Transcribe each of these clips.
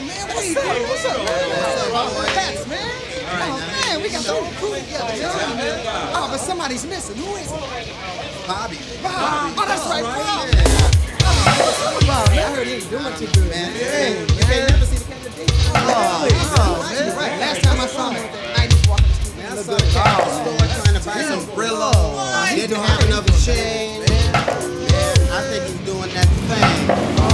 man. What's up? What's up, man? Cats, man. Oh, man, we got the whole crew together, yo. Oh, but somebody's missing. Who is it? Bobby. Bob. Oh, that's right, Bob. Oh, Bob, man. I heard he ain't doing too good, man. Hey, you can't never see the kind of day. Oh, right. Last time I saw him, I was walking the street. Man, I saw him at the store trying to buy some Brillo. Didn't have enough change. I think he's doing that thing.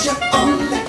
you on that